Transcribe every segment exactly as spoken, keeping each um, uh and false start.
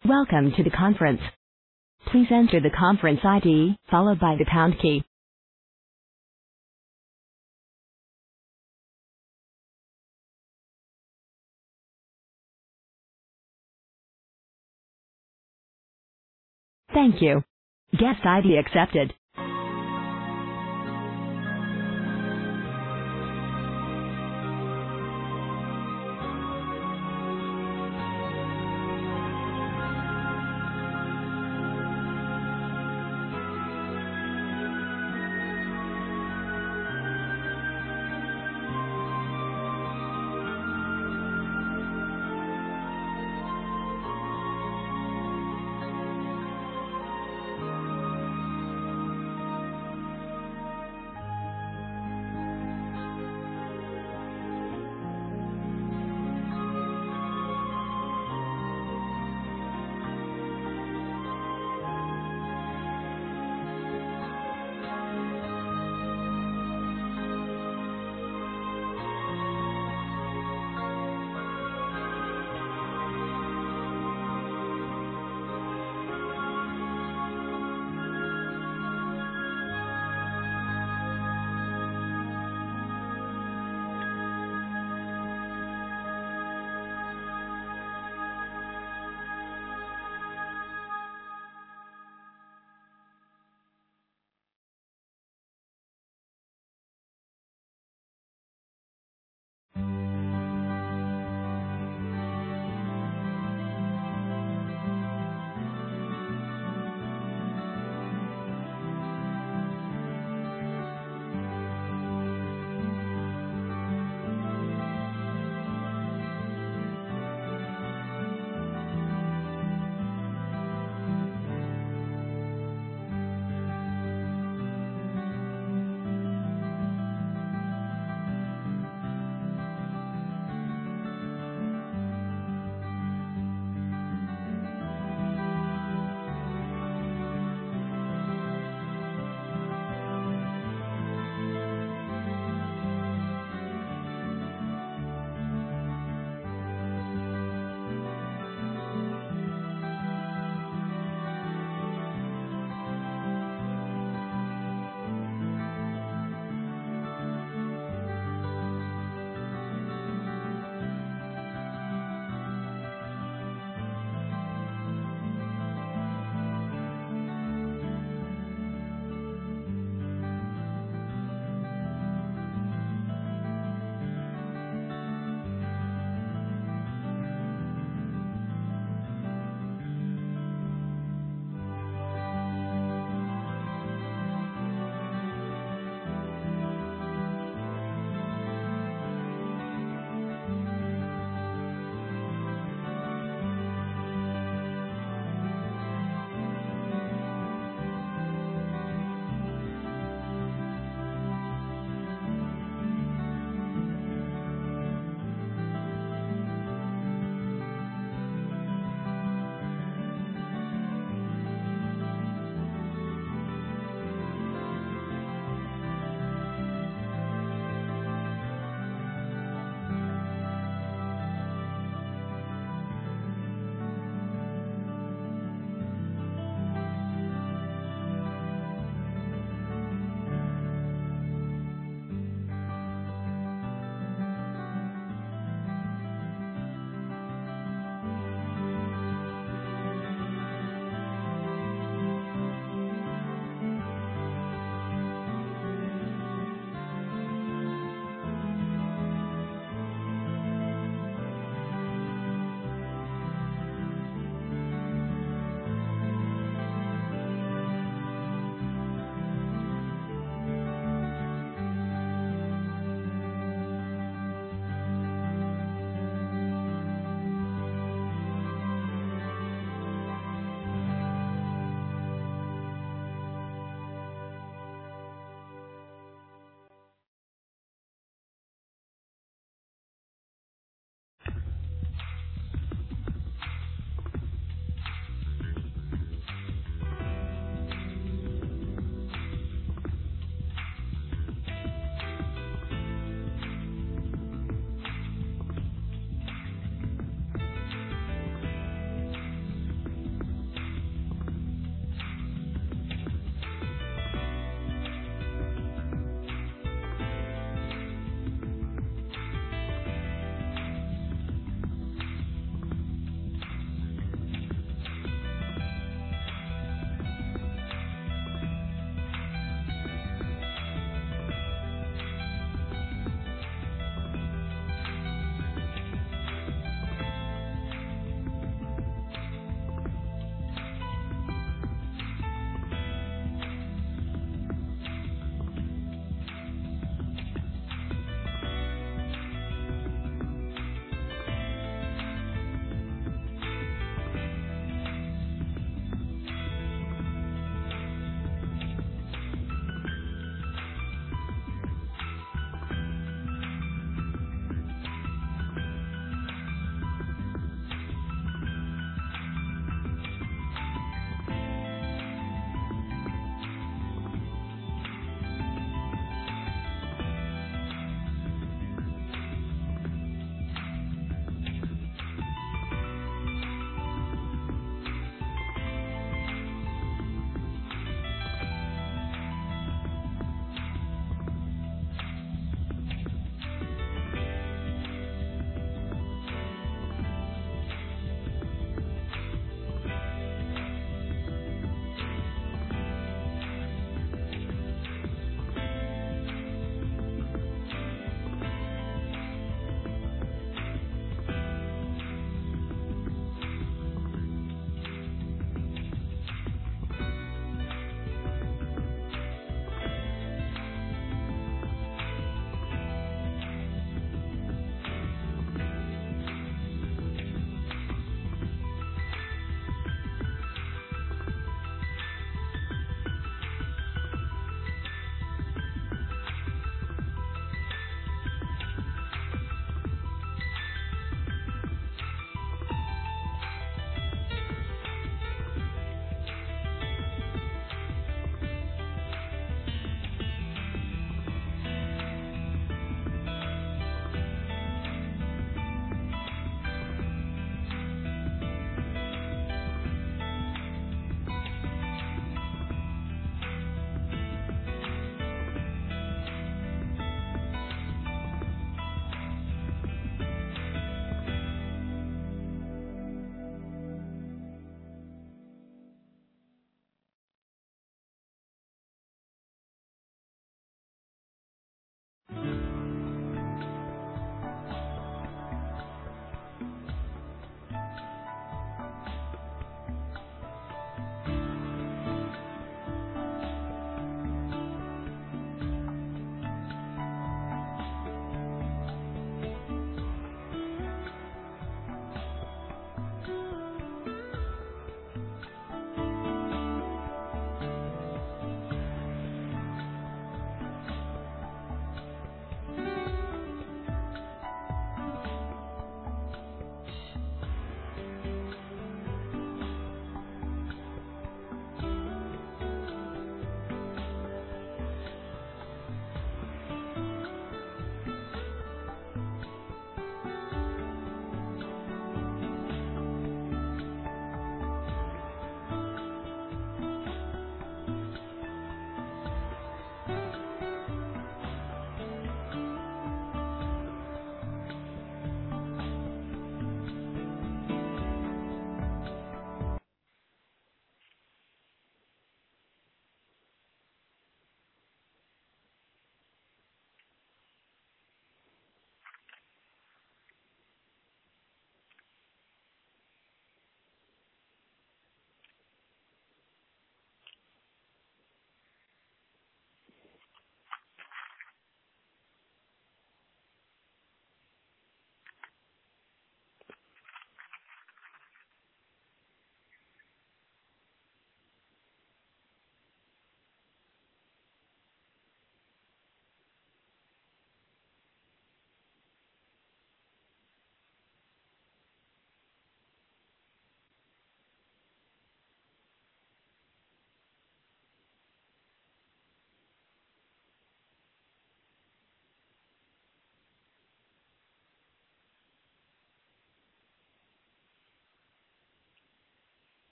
Welcome to the conference. Please enter the conference I D, followed by the pound key. Thank you. Guest I D accepted.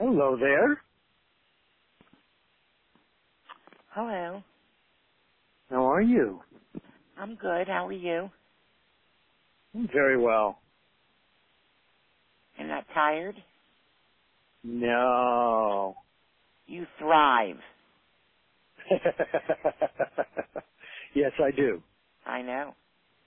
Hello there. Hello. How are you? I'm good. How are you? Very well. You're not tired? No. You thrive. Yes, I do. I know.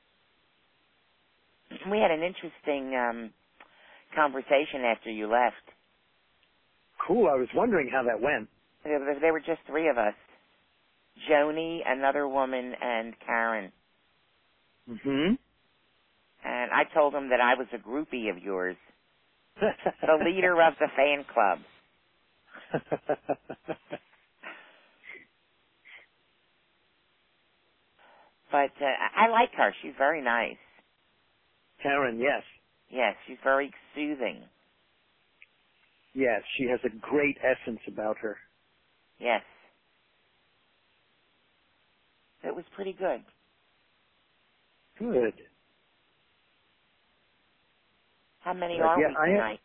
We had an interesting um, conversation after you left. Cool. I was wondering how that went. There there were just three of us. Joni, another woman, and Karen. Mm-hmm. And I told them that I was a groupie of yours, the leader of the fan club. But uh, I like her. She's very nice. Karen, yes. Yes, she's very soothing. Yes, she has a great essence about her. Yes. It was pretty good. Good. How many Uh, are yeah, we tonight?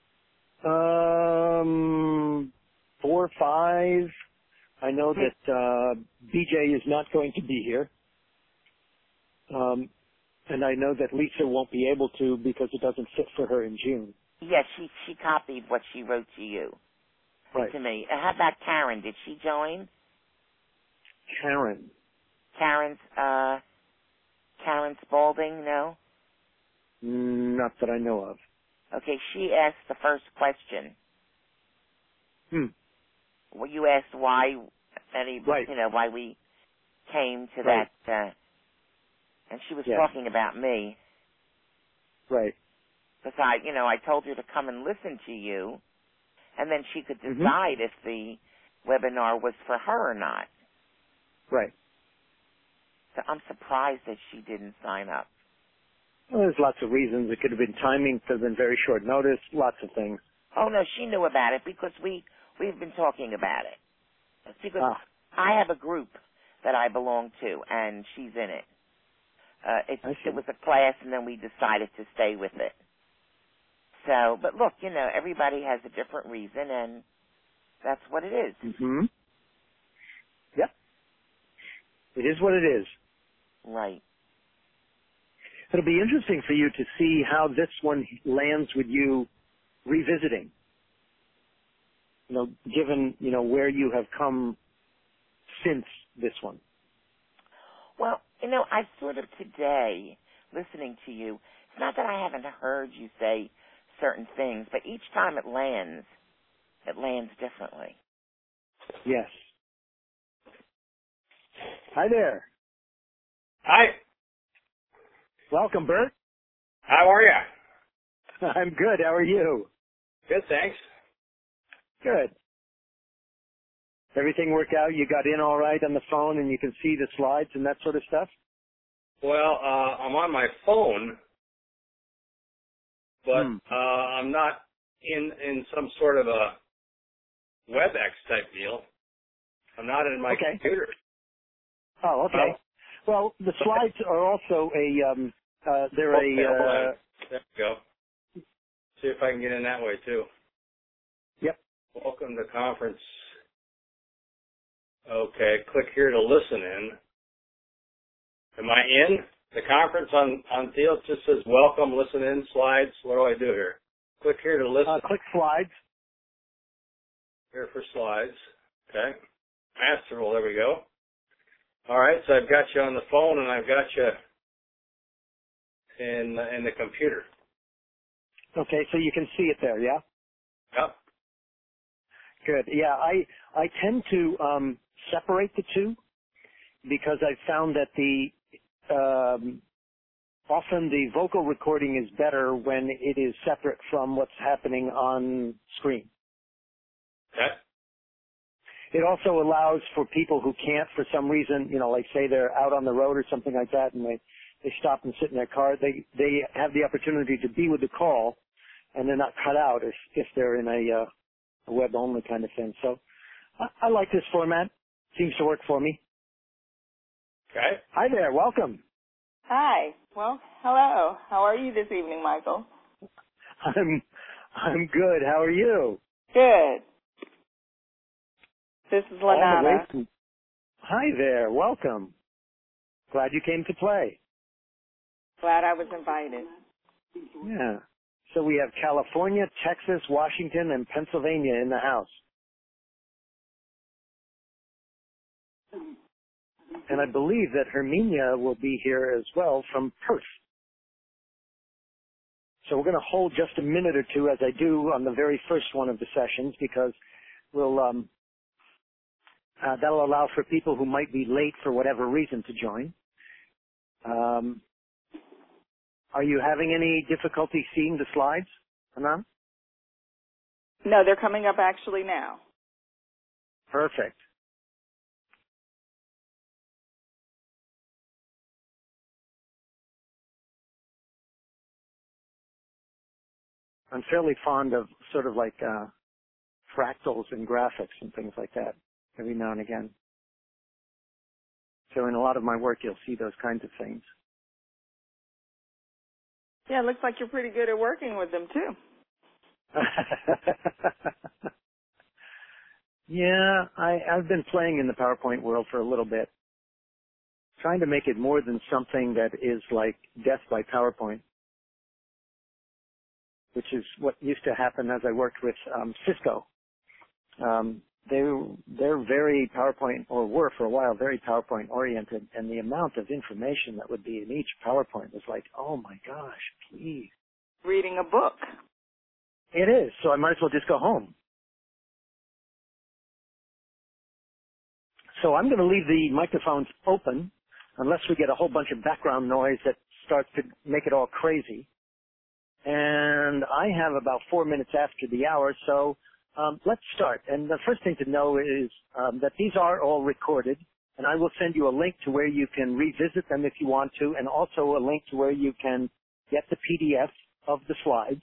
I um four, five. I know that uh, B J is not going to be here. Um, and I know that Lisa won't be able to because it doesn't fit for her in June. Yes, she she copied what she wrote to you, Right. to me. Uh, How about Karen? Did she join? Karen. Karen's uh, Karen Spalding? No. Not that I know of. Okay, she asked the first question. Hmm. Well, you asked why any, Right. you know, why we came to Right. that, uh, and she was Yes. talking about me. Right. Because I, you know, I told her to come and listen to you, and then she could Mm-hmm. decide if the webinar was for her or not. Right. So I'm surprised that she didn't sign up. Well, there's lots of reasons. It could have been timing, could have been very short notice, lots of things. Oh no, she knew about it because we we've been talking about it. It's because Ah, I have a group that I belong to, and she's in it. Uh, it, I see. it was a class, and then we decided to stay with it. So, but look, you know, everybody has a different reason, and that's what it is. Mm-hmm. Yep. It is what it is. Right. It'll be interesting for you to see how this one lands with you revisiting. You know, given, you know, where you have come since this one. Well, you know, I sort of today, listening to you, it's not that I haven't heard you say certain things, but each time it lands, it lands differently. Yes. Hi there. Hi. Welcome, Bert. How are you? I'm good. How are you? Good, thanks. Good. Everything worked out? You got in all right on the phone and you can see the slides and that sort of stuff? Well, uh, I'm on my phone, but Hmm. uh, I'm not in in some sort of a WebEx type deal. I'm not in my Okay. computer. Oh, okay. Well, the slides are also a, um, uh, they're Okay, hold a, on. uh, There we go. See if I can get in that way too. yep. Welcome to conference. Okay, click here to listen in. Am I in the conference on on Theo? It just says welcome, listen in, slides. What do I do here? Click here to listen. Uh, click slides. Here for slides. Okay. Master roll, there we go. All right, so I've got you on the phone and I've got you in in the computer. Okay, so you can see it there, yeah? Yep. Good. Yeah, I, I tend to, um, separate the two because I found that the, um, often the vocal recording is better when it is separate from what's happening on screen. Okay. It also allows for people who can't, for some reason, you know, like say they're out on the road or something like that, and they they stop and sit in their car. They they have the opportunity to be with the call, and they're not cut out if if they're in a, uh, a web only kind of thing. So I, I like this format. Seems to work for me. Okay. Hi there. Welcome. Hi. Well, hello. How are you this evening, Michael? I'm I'm good. How are you? Good. This is All the way Lanana. from- Hi there. Welcome. Glad you came to play. Glad I was invited. Yeah. So we have California, Texas, Washington, and Pennsylvania in the house. And I believe that Herminia will be here as well from Perth. So we're going to hold just a minute or two, as I do on the very first one of the sessions, because we'll um, uh, that'll allow for people who might be late for whatever reason to join. Um, are you having any difficulty seeing the slides, Anand? No, they're coming up actually now. Perfect. I'm fairly fond of sort of like uh, fractals and graphics and things like that every now and again. So in a lot of my work, you'll see those kinds of things. Yeah, it looks like you're pretty good at working with them, too. yeah, I, I've been playing in the PowerPoint world for a little bit, trying to make it more than something that is like death by PowerPoint, which is what used to happen as I worked with um, Cisco. Um, they, they're very PowerPoint, or were for a while, very PowerPoint oriented, and the amount of information that would be in each PowerPoint was like, oh my gosh, please. Reading a book. It is, so I might as well just go home. So I'm going to leave the microphones open unless we get a whole bunch of background noise that starts to make it all crazy. And I have about four minutes after the hour, so um, let's start. And the first thing to know is um, that these are all recorded, and I will send you a link to where you can revisit them if you want to, and also a link to where you can get the P D F of the slides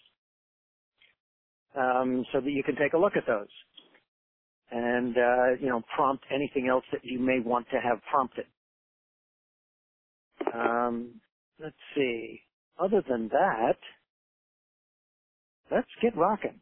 um, so that you can take a look at those. And, uh, you know, prompt anything else that you may want to have prompted. Um, let's see. Other than that, let's get rocking.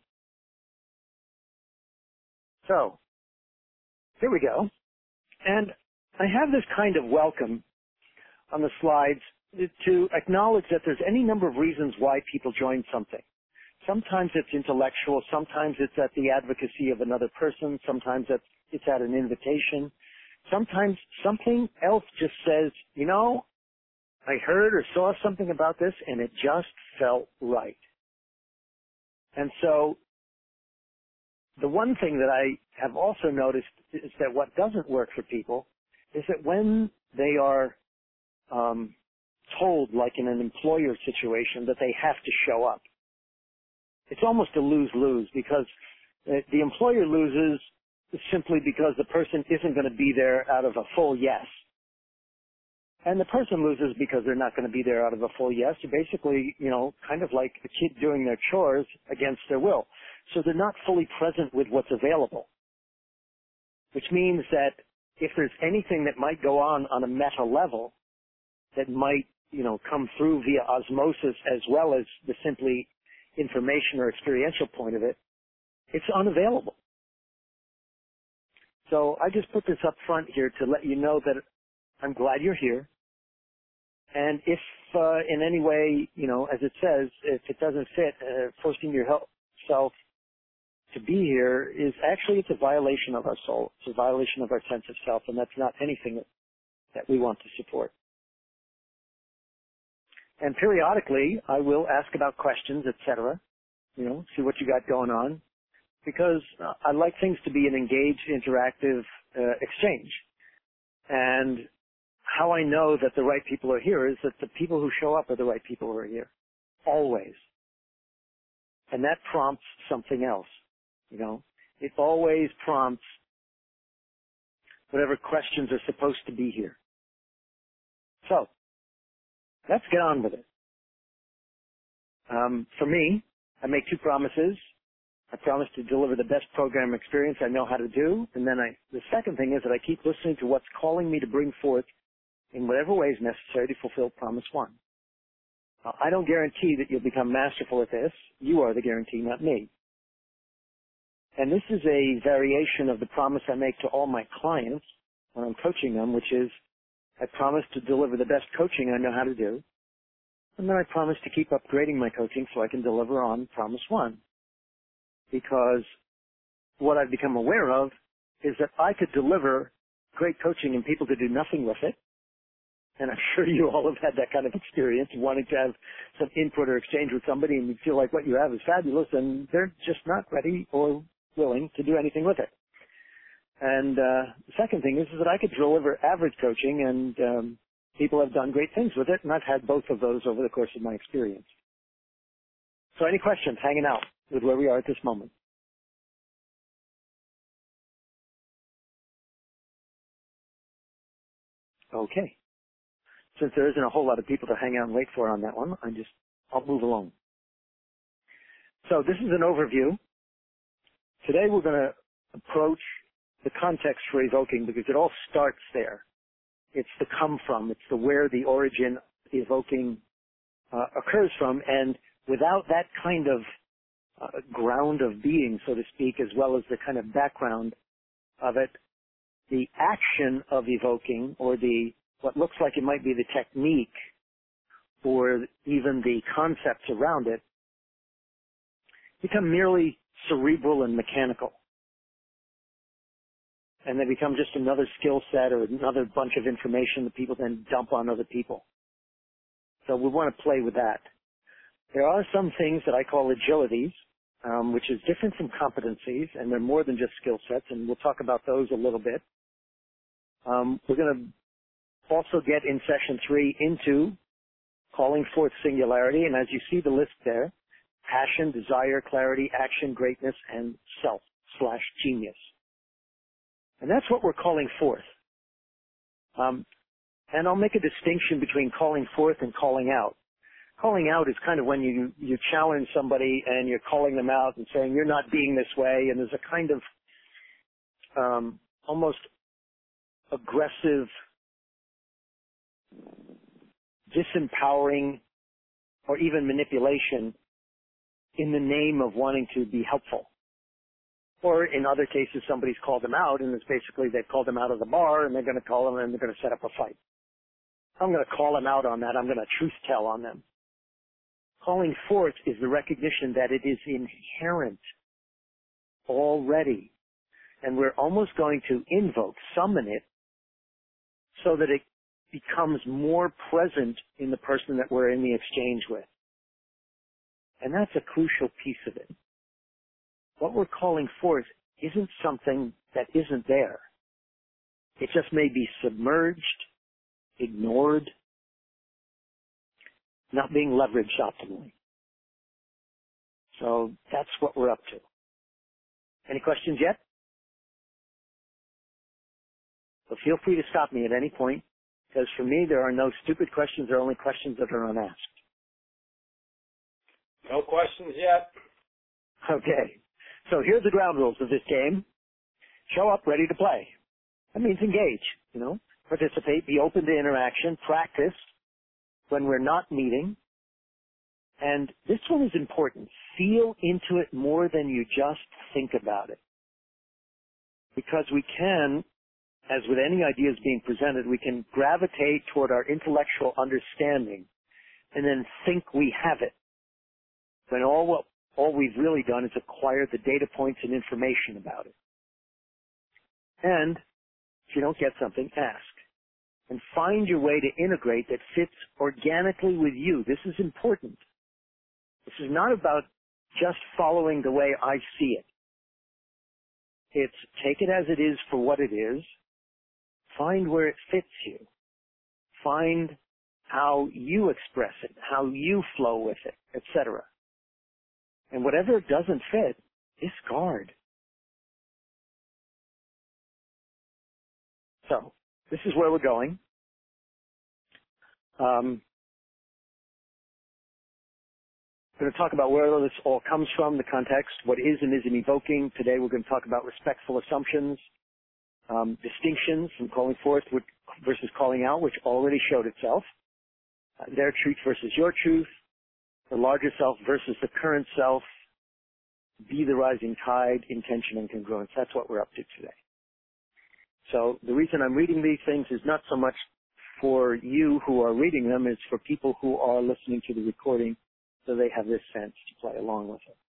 So, here we go. And I have this kind of welcome on the slides to acknowledge that there's any number of reasons why people join something. Sometimes it's intellectual, sometimes it's at the advocacy of another person, sometimes it's, it's at an invitation. Sometimes something else just says, you know, I heard or saw something about this and it just felt right. And so the one thing that I have also noticed is that what doesn't work for people is that when they are um, told, like in an employer situation, that they have to show up, it's almost a lose-lose because the employer loses simply because the person isn't going to be there out of a full yes. And the person loses because they're not going to be there out of a full yes. They're basically, you know, kind of like a kid doing their chores against their will. So they're not fully present with what's available, which means that if there's anything that might go on on a meta level that might, you know, come through via osmosis as well as the simply information or experiential point of it, it's unavailable. So I just put this up front here to let you know that I'm glad you're here. And if uh, in any way, you know, as it says, if it doesn't fit, uh, forcing yourself to be here is actually, it's a violation of our soul. It's a violation of our sense of self, and that's not anything that, that we want to support. And periodically, I will ask about questions, et cetera, you know, see what you got going on, because uh, I like things to be an engaged, interactive uh, exchange. And how I know that the right people are here is that the people who show up are the right people who are here, always. And that prompts something else, you know. It always prompts whatever questions are supposed to be here. So, let's get on with it. Um, for me, I make two promises. I promise to deliver the best program experience I know how to do. And then I, the second thing is that I keep listening to what's calling me to bring forth in whatever way is necessary to fulfill promise one. Now, I don't guarantee that you'll become masterful at this. You are the guarantee, not me. And this is a variation of the promise I make to all my clients when I'm coaching them, which is I promise to deliver the best coaching I know how to do. And then I promise to keep upgrading my coaching so I can deliver on promise one. Because what I've become aware of is that I could deliver great coaching and people could do nothing with it. And I'm sure you all have had that kind of experience, wanting to have some input or exchange with somebody and you feel like what you have is fabulous and they're just not ready or willing to do anything with it. And uh, the second thing is, is that I could deliver average coaching and um, people have done great things with it, and I've had both of those over the course of my experience. So any questions hanging out with where we are at this moment? Okay. Since there isn't a whole lot of people to hang out and wait for on that one, I just, I'll move along. So this is an overview. Today we're going to approach the context for evoking because it all starts there. It's the come from. It's the where the origin evoking uh, occurs from. And without that kind of uh, ground of being, so to speak, as well as the kind of background of it, the action of evoking or the what looks like it might be the technique or even the concepts around it become merely cerebral and mechanical. And they become just another skill set or another bunch of information that people then dump on other people. So we want to play with that. There are some things that I call agilities, um, which is different from competencies, and they're more than just skill sets, and we'll talk about those a little bit. Um, we're going to also get in session three into calling forth singularity, and as you see the list there, passion, desire, clarity, action, greatness, and self slash genius. And that's what we're calling forth. Um, and I'll make a distinction between calling forth and calling out. Calling out is kind of when you, you challenge somebody and you're calling them out and saying, you're not being this way, and there's a kind of um, almost aggressive, disempowering, or even manipulation in the name of wanting to be helpful. Or in other cases, somebody's called them out, and it's basically they've called them out of the bar, and they're going to call them, and they're going to set up a fight. I'm going to call them out on that. I'm going to truth tell on them. Calling forth is the recognition that it is inherent already, and we're almost going to invoke, summon it, so that it becomes more present in the person that we're in the exchange with. And that's a crucial piece of it. What we're calling forth isn't something that isn't there. It just may be submerged, ignored, not being leveraged optimally. So that's what we're up to. Any questions yet? So feel free to stop me at any point, because for me there are no stupid questions, there are only questions that are unasked. No questions yet. Okay. So here's the ground rules of this game. Show up ready to play. That means engage, you know, participate, be open to interaction, practice when we're not meeting. And this one is important. Feel into it more than you just think about it. Because we can, as with any ideas being presented, we can gravitate toward our intellectual understanding and then think we have it. When all what all we've really done is acquire the data points and information about it. And if you don't get something, ask. And find your way to integrate that fits organically with you. This is important. This is not about just following the way I see it. It's take it as it is for what it is. Find where it fits you. Find how you express it, how you flow with it, et cetera. And whatever doesn't fit, discard. So, this is where we're going. Um, we're going to talk about where this all comes from, the context, what is and isn't evoking. Today we're going to talk about respectful assumptions, um, distinctions from calling forth versus calling out, which already showed itself. Uh, their truth versus your truth, the larger self versus the current self, be the rising tide, intention, and congruence. That's what we're up to today. So the reason I'm reading these things is not so much for you who are reading them, it's for people who are listening to the recording so they have this sense to play along with it.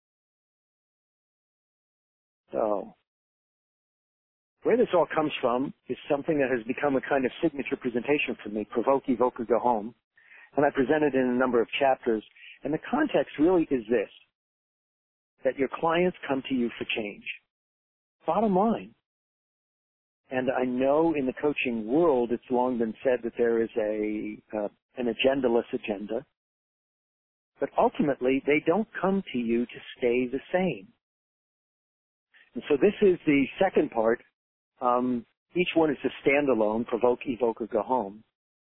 So where this all comes from is something that has become a kind of signature presentation for me, Provoke, Evoke, or Go Home. And I present it in a number of chapters. And the context really is this, that your clients come to you for change. Bottom line. And I know in the coaching world it's long been said that there is a uh, an agendaless agenda. But ultimately, they don't come to you to stay the same. And so this is the second part. Um, each one is a standalone, Provoke, Evoke, or Go Home.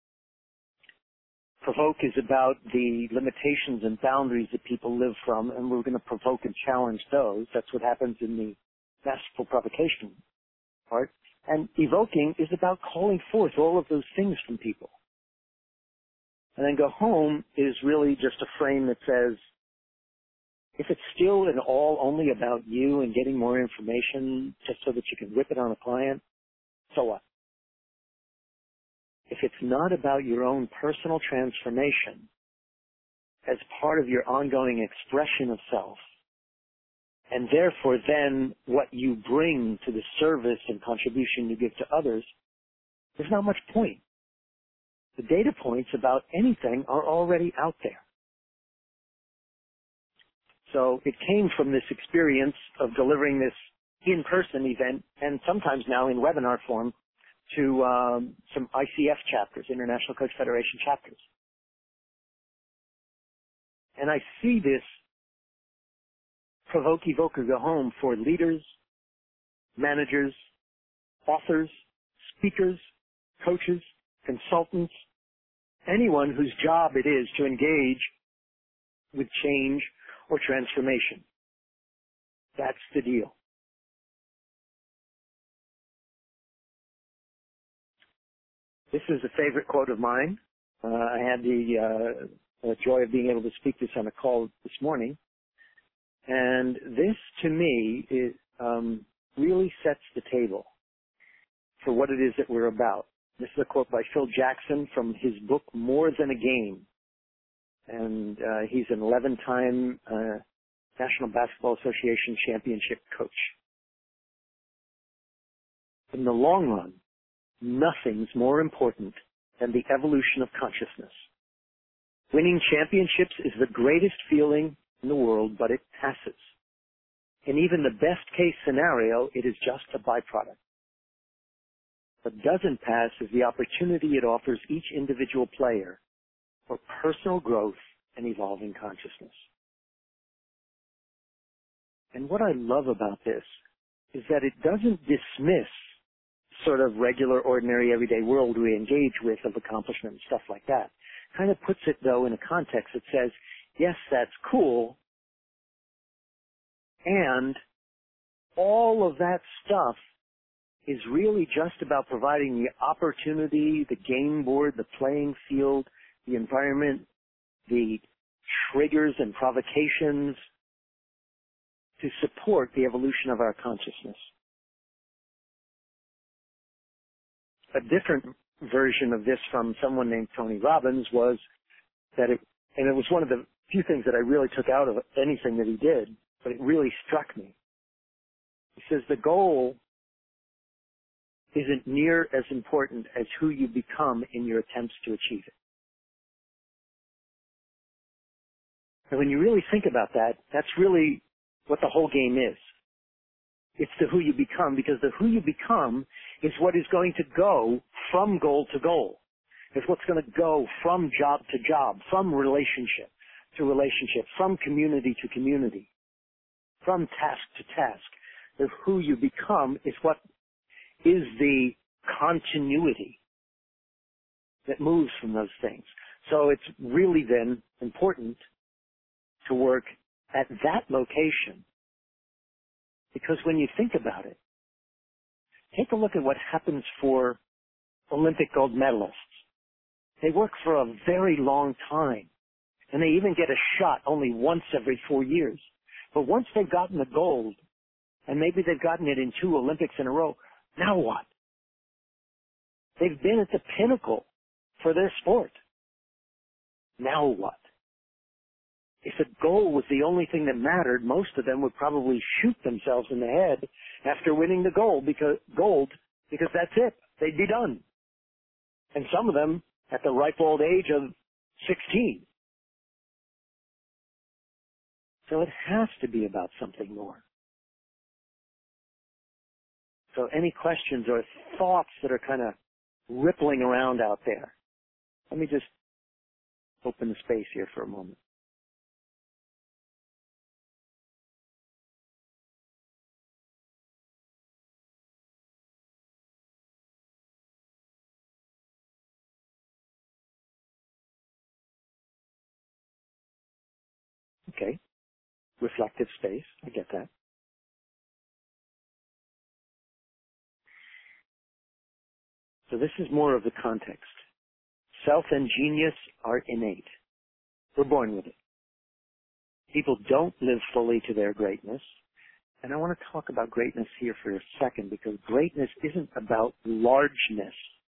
Provoke is about the limitations and boundaries that people live from, and we're going to provoke and challenge those. That's what happens in the masterful provocation part. And evoking is about calling forth all of those things from people. And then Go Home is really just a frame that says, if it's still and all only about you and getting more information just so that you can whip it on a client, so what? If it's not about your own personal transformation as part of your ongoing expression of self, and therefore then what you bring to the service and contribution you give to others, there's not much point. The data points about anything are already out there. So it came from this experience of delivering this in-person event, and sometimes now in webinar form, to um, some I C F chapters, International Coach Federation chapters. And I see this Provoke, Evoke, or Go Home for leaders, managers, authors, speakers, coaches, consultants, anyone whose job it is to engage with change or transformation. That's the deal. This is a favorite quote of mine. Uh, I had the uh, joy of being able to speak this on a call this morning. And this, to me, is, um, really sets the table for what it is that we're about. This is a quote by Phil Jackson from his book, More Than a Game. And uh, he's an eleven-time uh, National Basketball Association championship coach. In the long run, nothing's more important than the evolution of consciousness. Winning championships is the greatest feeling in the world, but it passes. In even the best case scenario, it is just a byproduct. What doesn't pass is the opportunity it offers each individual player for personal growth and evolving consciousness. And what I love about this is that it doesn't dismiss sort of regular, ordinary, everyday world we engage with of accomplishment and stuff like that. Kind of puts it, though, in a context that says, yes, that's cool, and all of that stuff is really just about providing the opportunity, the game board, the playing field, the environment, the triggers and provocations to support the evolution of our consciousness. A different version of this from someone named Tony Robbins was that it, and it was one of the few things that I really took out of anything that he did, but it really struck me. He says the goal isn't near as important as who you become in your attempts to achieve it. And when you really think about that, that's really what the whole game is. It's the who you become, because the who you become is what is going to go from goal to goal. It's what's going to go from job to job, from relationship to relationship, from community to community, from task to task. The who you become is what is the continuity that moves from those things. So it's really then important to work at that location, because when you think about it, take a look at what happens for Olympic gold medalists. They work for a very long time, and they even get a shot only once every four years. But once they've gotten the gold, and maybe they've gotten it in two Olympics in a row, now what? They've been at the pinnacle for their sport. Now what? If a goal was the only thing that mattered, most of them would probably shoot themselves in the head after winning the gold because, gold, because that's it. They'd be done. And some of them at the ripe old age of sixteen. So it has to be about something more. So any questions or thoughts that are kind of rippling around out there? Let me just open the space here for a moment. Okay. Reflective space. I get that. So this is more of the context. Self and genius are innate. We're born with it. People don't live fully to their greatness. And I want to talk about greatness here for a second because greatness isn't about largeness.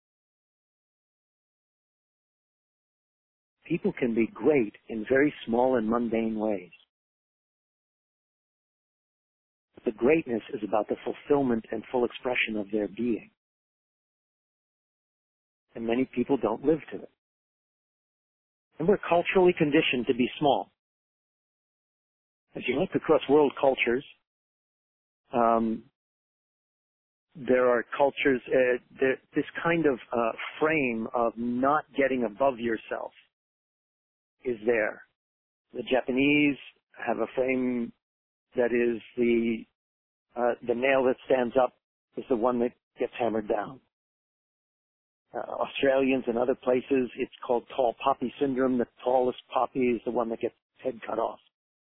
People can be great in very small and mundane ways. But the greatness is about the fulfillment and full expression of their being. And many people don't live to it. And we're culturally conditioned to be small. As you look across world cultures, um, there are cultures, uh, there, this kind of uh, frame of not getting above yourself is there. The Japanese have a frame that is the uh, the nail that stands up is the one that gets hammered down. Uh, Australians and other places, it's called tall poppy syndrome. The tallest poppy is the one that gets head cut off.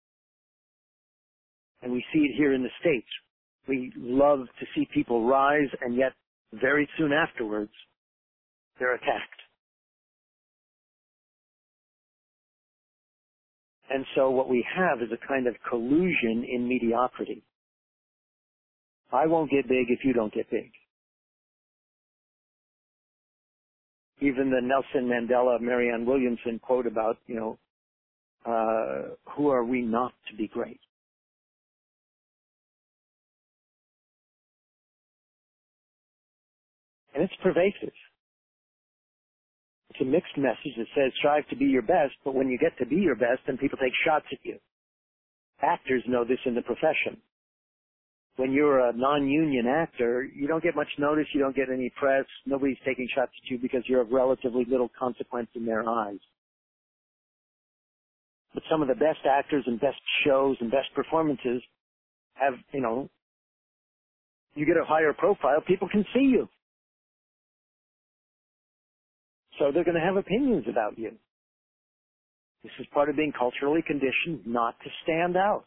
And we see it here in the States. We love to see people rise, and yet very soon afterwards, they're attacked. And so what we have is a kind of collusion in mediocrity. I won't get big if you don't get big. Even the Nelson Mandela, Marianne Williamson quote about, you know, uh, who are we not to be great? And it's pervasive. It's a mixed message that says strive to be your best, but when you get to be your best, then people take shots at you. Actors know this in the profession. When you're a non-union actor, you don't get much notice, you don't get any press, nobody's taking shots at you because you're of relatively little consequence in their eyes. But some of the best actors and best shows and best performances have, you know, you get a higher profile, people can see you. So they're going to have opinions about you. This is part of being culturally conditioned not to stand out.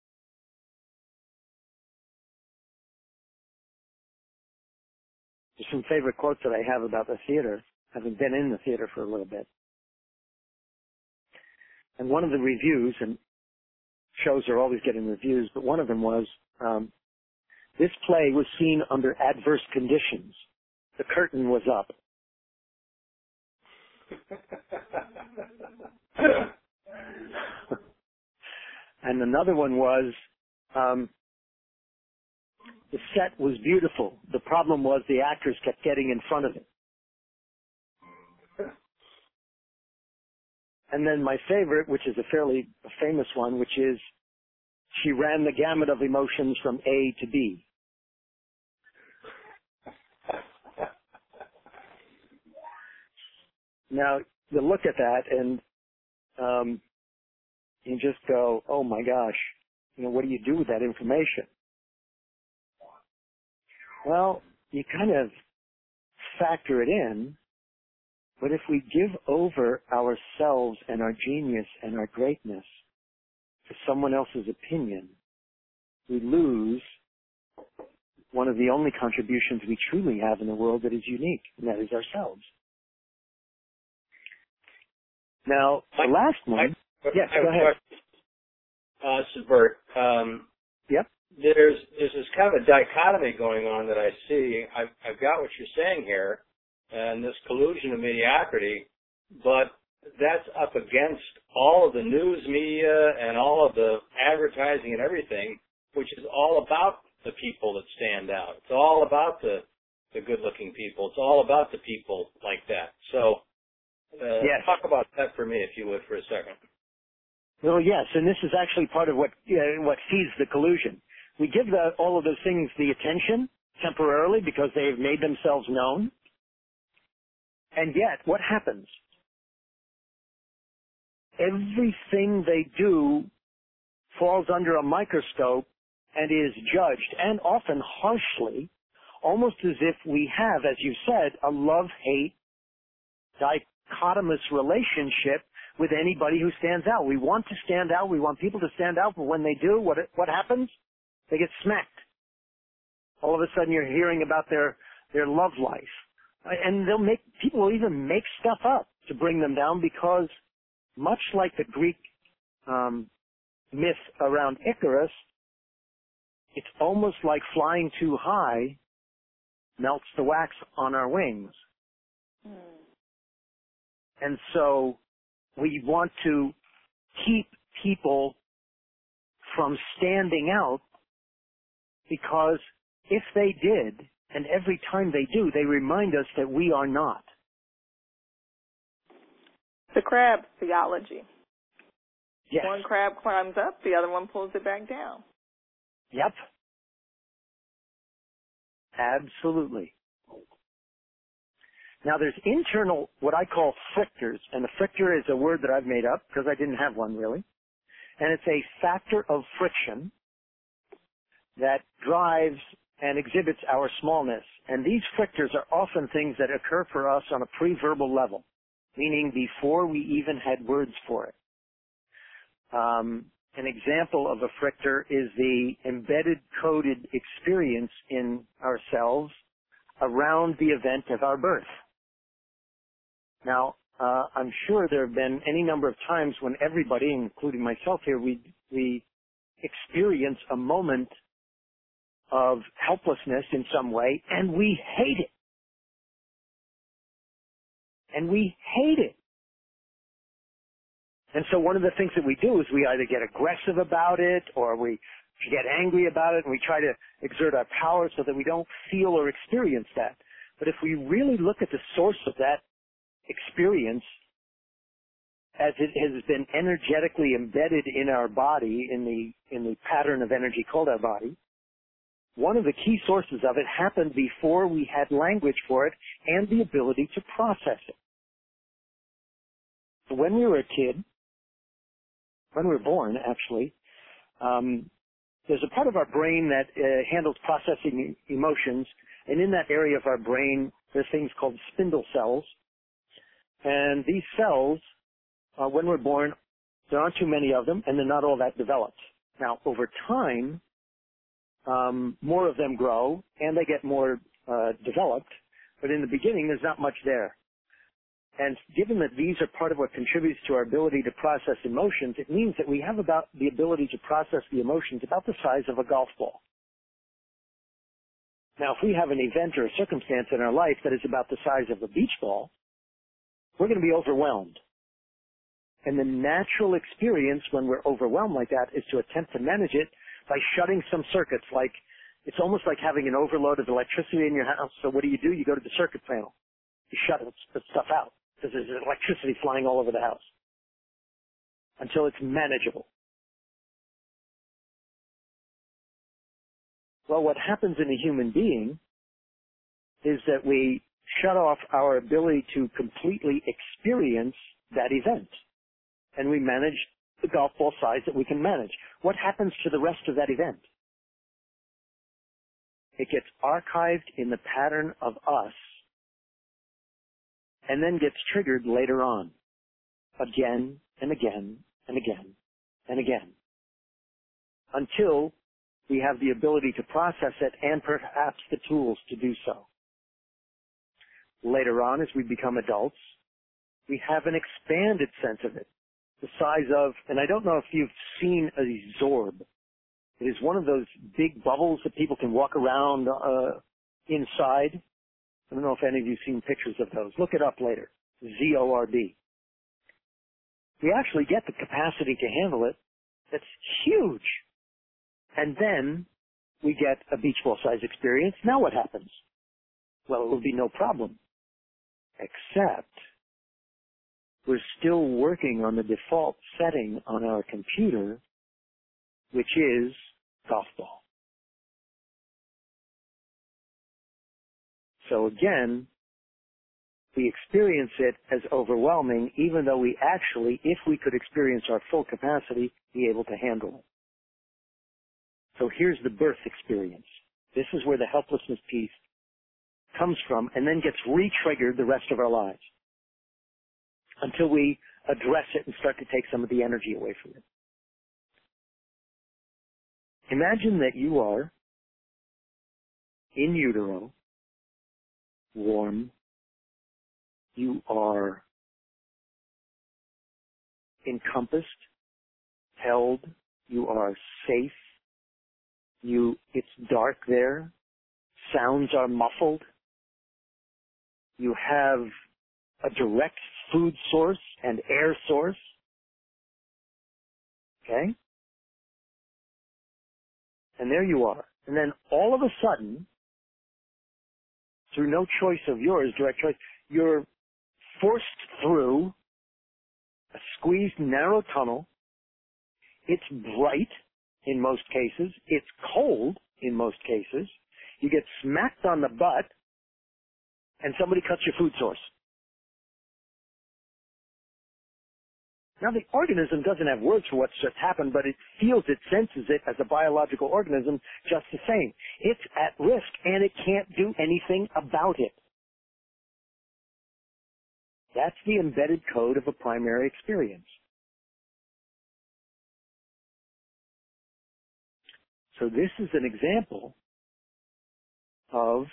There's some favorite quotes that I have about the theater, having been in the theater for a little bit. And one of the reviews, and shows are always getting reviews, but one of them was, um, this play was seen under adverse conditions. The curtain was up. And another one was, um, the set was beautiful. The problem was the actors kept getting in front of it. And then my favorite, which is a fairly famous one, which is, she ran the gamut of emotions from A to B. Now, you look at that and um, you just go, oh my gosh, you know, what do you do with that information? Well, you kind of factor it in, but if we give over ourselves and our genius and our greatness to someone else's opinion, we lose one of the only contributions we truly have in the world that is unique, and that is ourselves. Now, the last one, I, yes, I go ahead. Uh, this is Bert. Um, Yep. there's, there's this kind of a dichotomy going on that I see. I've, I've got what you're saying here, and this collusion of mediocrity, but that's up against all of the news media and all of the advertising and everything, which is all about the people that stand out. It's all about the, the good-looking people. It's all about the people like that. So uh, yes. talk about that for me, if you would, for a second. Well, yes, and this is actually part of what uh, what feeds the collusion. We give the, all of those things the attention temporarily because they've made themselves known. And yet, what happens? Everything they do falls under a microscope and is judged, and often harshly, almost as if we have, as you said, a love-hate dichotomous relationship with anybody who stands out. We want to stand out. We want people to stand out, but when they do, what what happens? They get smacked. All of a sudden, you're hearing about their their love life, and they'll make people will even make stuff up to bring them down because, much like the Greek um, myth around Icarus, it's almost like flying too high melts the wax on our wings. Mm. And so we want to keep people from standing out because if they did, and every time they do, they remind us that we are not. The crab theology. Yes. One crab climbs up, the other one pulls it back down. Yep. Absolutely. Now there's internal, what I call frictors, and a frictor is a word that I've made up because I didn't have one really. And it's a factor of friction that drives and exhibits our smallness. And these frictors are often things that occur for us on a pre-verbal level, meaning before we even had words for it. Um, an example of a frictor is the embedded coded experience in ourselves around the event of our birth. Now, uh, I'm sure there have been any number of times when everybody, including myself here, we, we experience a moment of helplessness in some way, and we hate it. And we hate it. And so one of the things that we do is we either get aggressive about it or we get angry about it and we try to exert our power so that we don't feel or experience that. But if we really look at the source of that experience as it has been energetically embedded in our body, in the, in the pattern of energy called our body, one of the key sources of it happened before we had language for it and the ability to process it. So when we were a kid, when we were born, actually, um, there's a part of our brain that uh, handles processing emotions, and in that area of our brain, there's things called spindle cells. And these cells, uh, when we're born, there aren't too many of them, and they're not all that developed. Now, over time, um, more of them grow, and they get more uh, developed, but in the beginning, there's not much there. And given that these are part of what contributes to our ability to process emotions, it means that we have about the ability to process the emotions about the size of a golf ball. Now, if we have an event or a circumstance in our life that is about the size of a beach ball, we're going to be overwhelmed. And the natural experience when we're overwhelmed like that is to attempt to manage it by shutting some circuits. Like, it's almost like having an overload of electricity in your house. So what do you do? You go to the circuit panel. You shut it, stuff out because there's electricity flying all over the house until it's manageable. Well, what happens in a human being is that we shut off our ability to completely experience that event, and we manage the golf ball size that we can manage. What happens to the rest of that event? It gets archived in the pattern of us and then gets triggered later on, again and again and again and again, until we have the ability to process it and perhaps the tools to do so. Later on, as we become adults, we have an expanded sense of it. the size of, and I don't know if you've seen a Zorb. It is one of those big bubbles that people can walk around uh, inside. I don't know if any of you have seen pictures of those. Look it up later. Z O R B. We actually get the capacity to handle it. That's huge. And then we get a beach ball size experience. Now what happens? Well, it will be no problem. Except we're still working on the default setting on our computer, which is golf ball. So again, we experience it as overwhelming, even though we actually, if we could experience our full capacity, be able to handle it. So here's the birth experience. This is where the helplessness piece comes from and then gets re-triggered the rest of our lives until we address it and start to take some of the energy away from it. Imagine that you are in utero, warm, you are encompassed, held, you are safe, you, it's dark there, sounds are muffled, you have a direct food source and air source, okay? And there you are. And then all of a sudden, through no choice of yours, direct choice, you're forced through a squeezed, narrow tunnel. It's bright in most cases. It's cold in most cases. You get smacked on the butt, and somebody cuts your food source. Now, the organism doesn't have words for what's just happened, but it feels it, senses it as a biological organism just the same. It's at risk, and it can't do anything about it. That's the embedded code of a primary experience. So this is an example of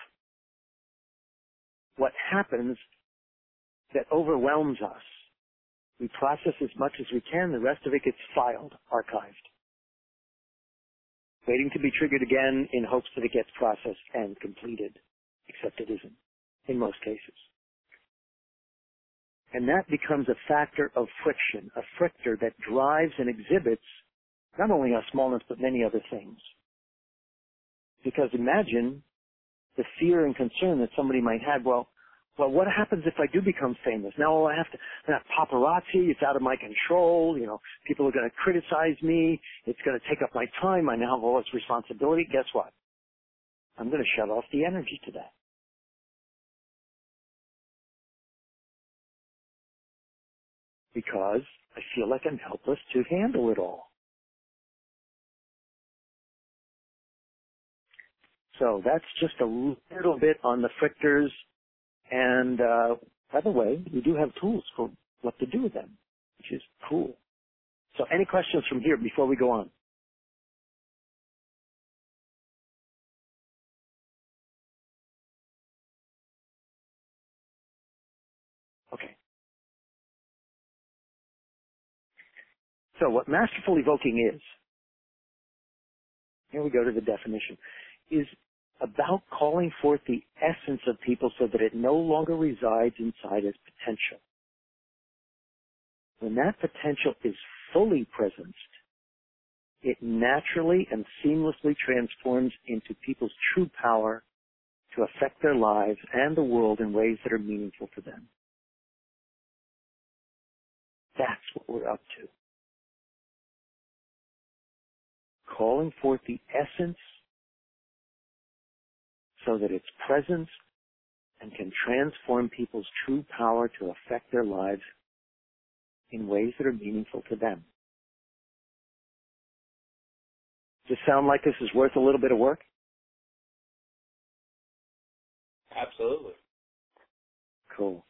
what happens that overwhelms us. We process as much as we can. The rest of it gets filed, archived, waiting to be triggered again in hopes that it gets processed and completed, except it isn't in most cases. And that becomes a factor of friction, a frictor that drives and exhibits not only our smallness but many other things. Because imagine the fear and concern that somebody might have, well, well, what happens if I do become famous? Now I have to, I have paparazzi, it's out of my control, you know, people are going to criticize me, it's going to take up my time, I now have all this responsibility. Guess what? I'm going to shut off the energy to that. Because I feel like I'm helpless to handle it all. So that's just a little bit on the frictors. And uh, by the way, we do have tools for what to do with them, which is cool. So any questions from here before we go on? Okay. So what masterful evoking is, here we go to the definition, is about calling forth the essence of people so that it no longer resides inside as potential. When that potential is fully presenced, it naturally and seamlessly transforms into people's true power to affect their lives and the world in ways that are meaningful to them. That's what we're up to. Calling forth the essence so that its presence and can transform people's true power to affect their lives in ways that are meaningful to them. Does this sound like this is worth a little bit of work? Absolutely. Cool.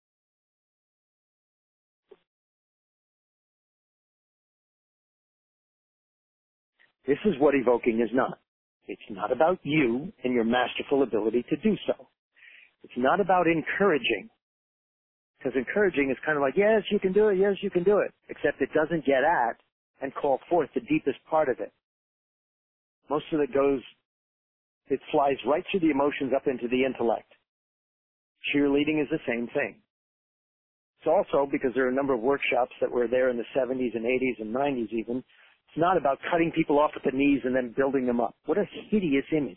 This is what evoking is not. It's not about you and your masterful ability to do so. It's not about encouraging. Because encouraging is kind of like, yes, you can do it, yes, you can do it, except it doesn't get at and call forth the deepest part of it. Most of it goes, it flies right through the emotions up into the intellect. Cheerleading is the same thing. It's also, because there are a number of workshops that were there in the seventies and eighties and nineties even, it's not about cutting people off at the knees and then building them up. What a hideous image.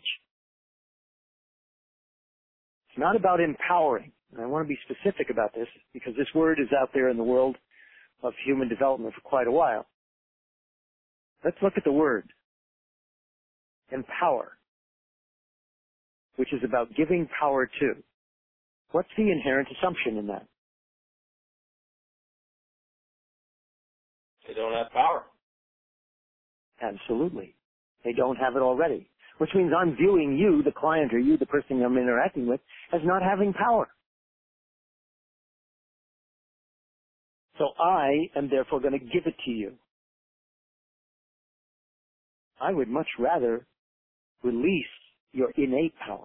It's not about empowering. And I want to be specific about this because this word is out there in the world of human development for quite a while. Let's look at the word. Empower, which is about giving power to. What's the inherent assumption in that? They don't have power. Absolutely. They don't have it already, which means I'm viewing you, the client, or you, the person I'm interacting with, as not having power. So I am therefore going to give it to you. I would much rather release your innate power.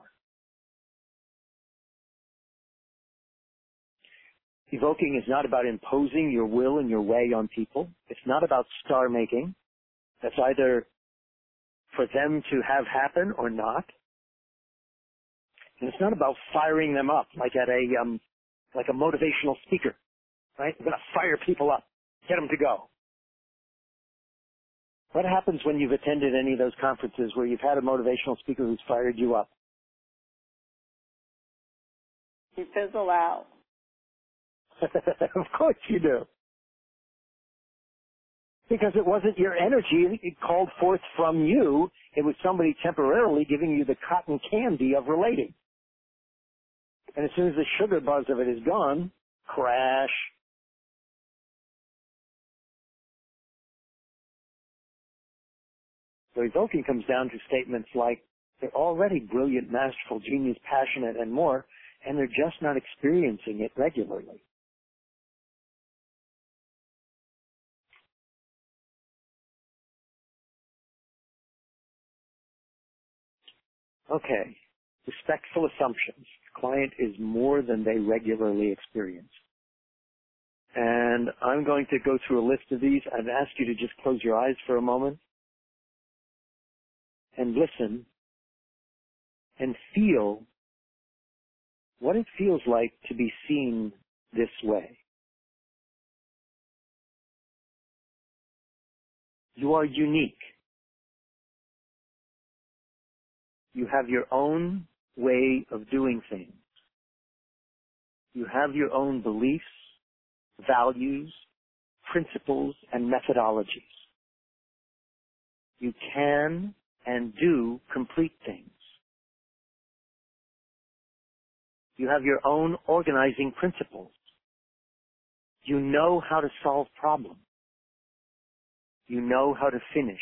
Evoking is not about imposing your will and your way on people. It's not about star making. That's either for them to have happen or not. And it's not about firing them up like at a um, like a motivational speaker, right? We're going to fire people up, get them to go. What happens when you've attended any of those conferences where you've had a motivational speaker who's fired you up? You fizzle out. Of course you do. Because it wasn't your energy it called forth from you. It was somebody temporarily giving you the cotton candy of relating. And as soon as the sugar buzz of it is gone, crash. So evoking comes down to statements like, they're already brilliant, masterful, genius, passionate, and more, and they're just not experiencing it regularly. Okay, respectful assumptions. The client is more than they regularly experience. And I'm going to go through a list of these. I'd ask you to just close your eyes for a moment and listen and feel what it feels like to be seen this way. You are unique. You have your own way of doing things. You have your own beliefs, values, principles, and methodologies. You can and do complete things. You have your own organizing principles. You know how to solve problems. You know how to finish.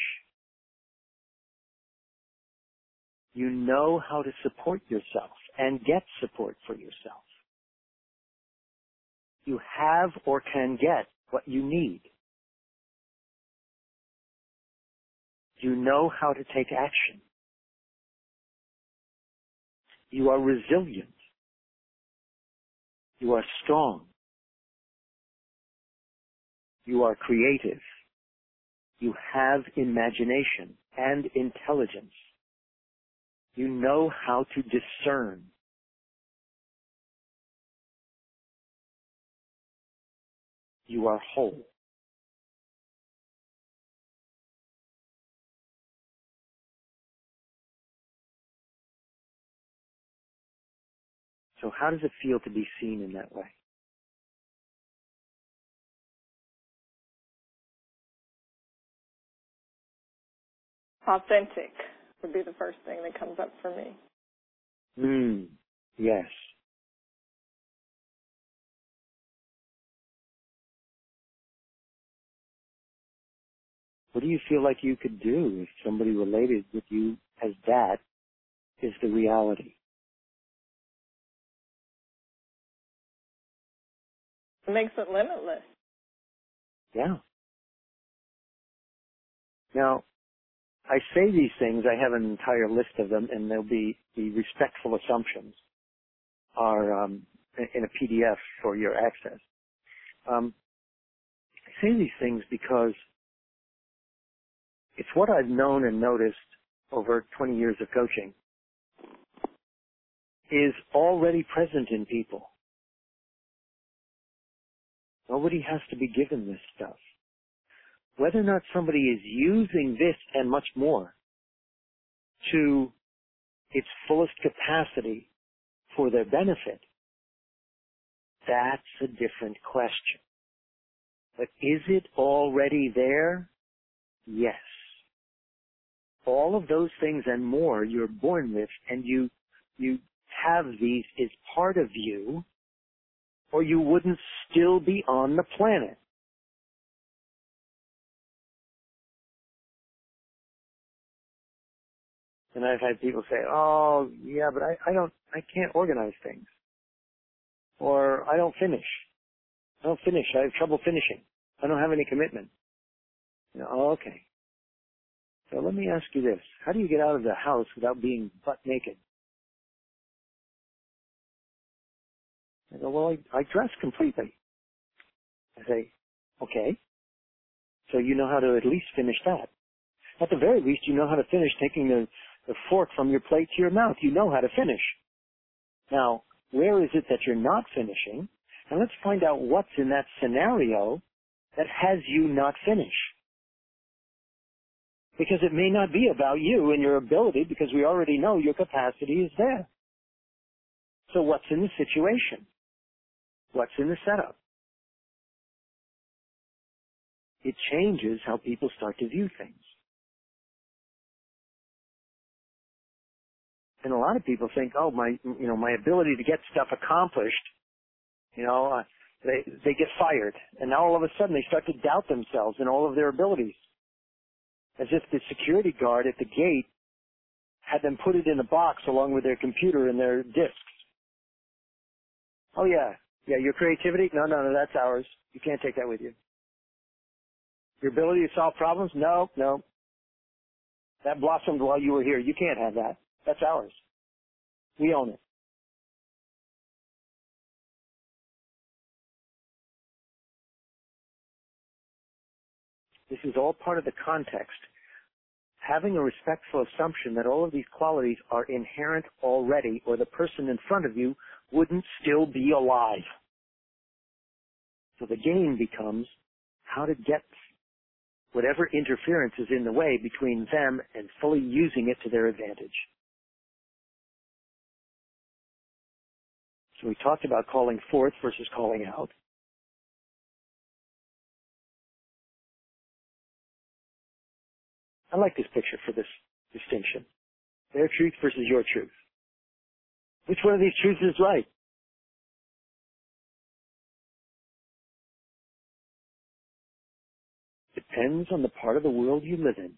You know how to support yourself and get support for yourself. You have or can get what you need. You know how to take action. You are resilient. You are strong. You are creative. You have imagination and intelligence. You know how to discern. You are whole. So how does it feel to be seen in that way? Authentic would be the first thing that comes up for me. Hmm. Yes. What do you feel like you could do if somebody related with you as that is the reality? It makes it limitless. Yeah. Now, I say these things, I have an entire list of them, and they'll be the respectful assumptions are um, in a P D F for your access. Um, I say these things because it's what I've known and noticed over twenty years of coaching is already present in people. Nobody has to be given this stuff. Whether or not somebody is using this and much more to its fullest capacity for their benefit, that's a different question. But is it already there? Yes. All of those things and more you're born with, and you you have these as part of you, or you wouldn't still be on the planet. And I've had people say, oh, yeah, but I, I don't, I can't organize things. Or I don't finish. I don't finish. I have trouble finishing. I don't have any commitment. You know, oh, okay. So let me ask you this. How do you get out of the house without being butt naked? I go, well, I, I dress completely. I say, okay. So you know how to at least finish that. At the very least, you know how to finish taking the, the fork from your plate to your mouth. You know how to finish. Now, where is it that you're not finishing? And let's find out what's in that scenario that has you not finish. Because it may not be about you and your ability, because we already know your capacity is there. So what's in the situation? What's in the setup? It changes how people start to view things. And a lot of people think, oh, my, you know, my ability to get stuff accomplished, you know, uh, they they get fired, and now all of a sudden they start to doubt themselves and all of their abilities, as if the security guard at the gate had them put it in a box along with their computer and their disks. Oh yeah, yeah, your creativity? No, no, no, that's ours. You can't take that with you. Your ability to solve problems? No, no. That blossomed while you were here. You can't have that. That's ours. We own it. This is all part of the context. Having a respectful assumption that all of these qualities are inherent already, or the person in front of you wouldn't still be alive. So the game becomes how to get whatever interference is in the way between them and fully using it to their advantage. So we talked about calling forth versus calling out. I like this picture for this distinction. Their truth versus your truth. Which one of these truths is right? Depends on the part of the world you live in.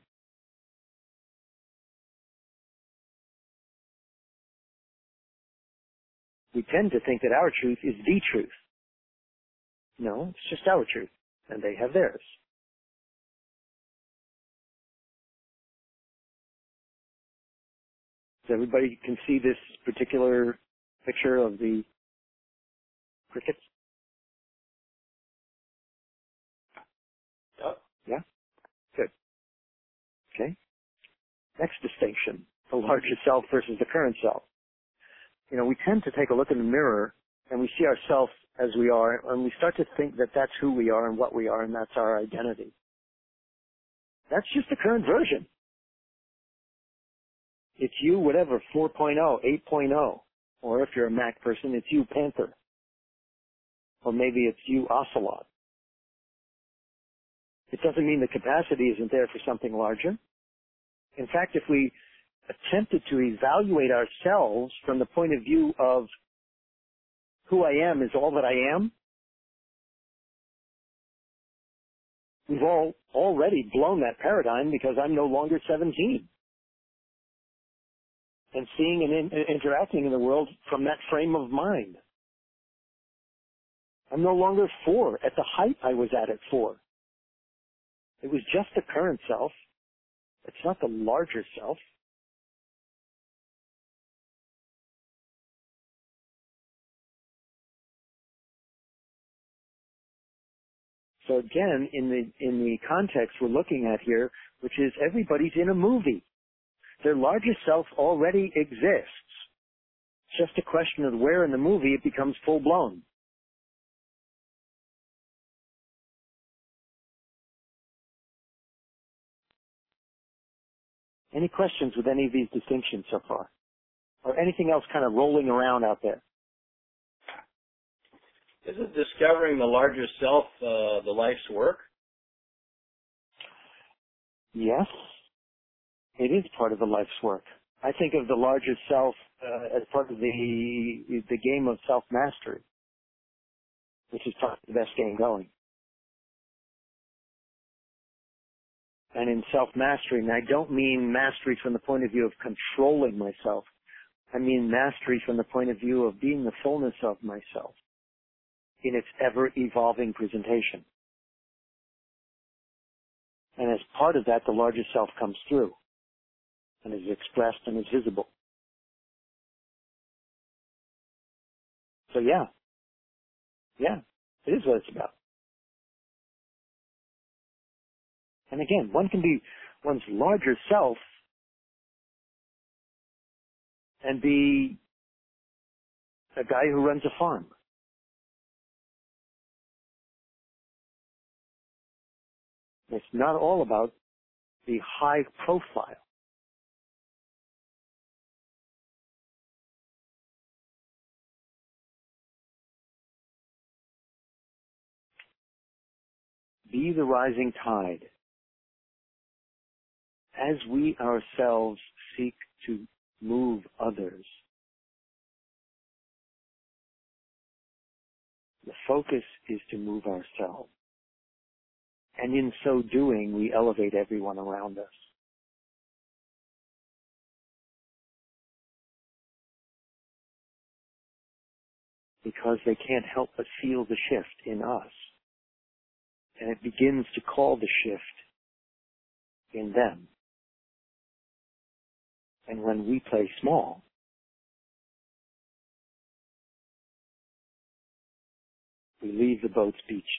We tend to think that our truth is the truth. No, it's just our truth, and they have theirs. So everybody can see this particular picture of the crickets? Oh. Yeah? Good. Okay. Next distinction, the larger self versus the current self. You know, we tend to take a look in the mirror and we see ourselves as we are, and we start to think that that's who we are and what we are, and that's our identity. That's just the current version. It's you, whatever, four point oh, eight point oh. Or if you're a Mac person, it's you, Panther. Or maybe it's you, Ocelot. It doesn't mean the capacity isn't there for something larger. In fact, if we attempted to evaluate ourselves from the point of view of who I am is all that I am, we've all already blown that paradigm, because I'm no longer seventeen. And seeing and in, interacting in the world from that frame of mind. I'm no longer four at the height I was at at four. It was just the current self. It's not the larger self. So again, in the in the context we're looking at here, which is everybody's in a movie. Their largest self already exists. It's just a question of where in the movie it becomes full blown. Any questions with any of these distinctions so far? Or anything else kind of rolling around out there? Isn't discovering the larger self uh, the life's work? Yes, it is part of the life's work. I think of the larger self uh, as part of the the game of self-mastery, which is probably the best game going. And in self-mastery, and I don't mean mastery from the point of view of controlling myself. I mean mastery from the point of view of being the fullness of myself in its ever-evolving presentation. And as part of that, the larger self comes through and is expressed and is visible. So yeah, yeah, it is what it's about. And again, one can be one's larger self and be a guy who runs a farm. It's not all about the high profile. Be the rising tide. As we ourselves seek to move others, the focus is to move ourselves. And in so doing, we elevate everyone around us. Because they can't help but feel the shift in us. And it begins to call the shift in them. And when we play small, we leave the boats beached.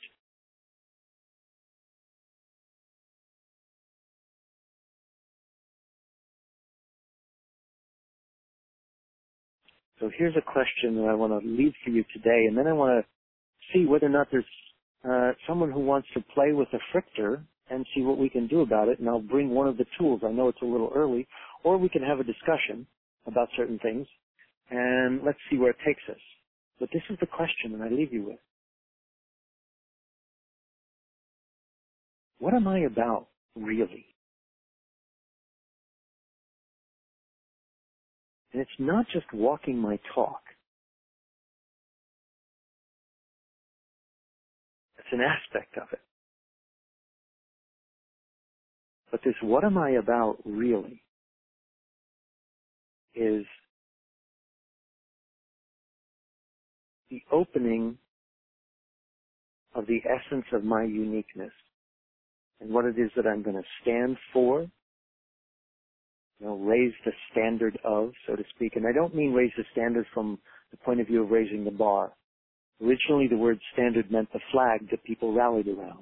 So here's a question that I want to leave for you today, and then I want to see whether or not there's uh, someone who wants to play with a frictor and see what we can do about it, and I'll bring one of the tools. I know it's a little early, or we can have a discussion about certain things, and let's see where it takes us. But this is the question that I leave you with. What am I about, really? And it's not just walking my talk. It's an aspect of it. But this what am I about, really, is the opening of the essence of my uniqueness and what it is that I'm going to stand for, you know, raise the standard of, so to speak. And I don't mean raise the standard from the point of view of raising the bar. Originally, the word standard meant the flag that people rallied around.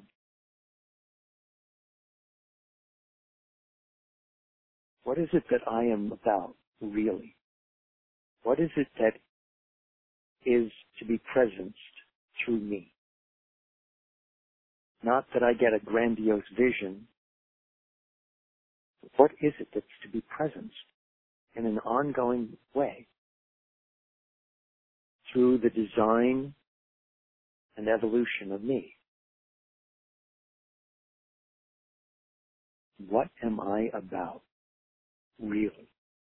What is it that I am about, really? What is it that is to be presenced through me? Not that I get a grandiose vision. But what is it that's to be presenced in an ongoing way through the design and evolution of me? What am I about, really?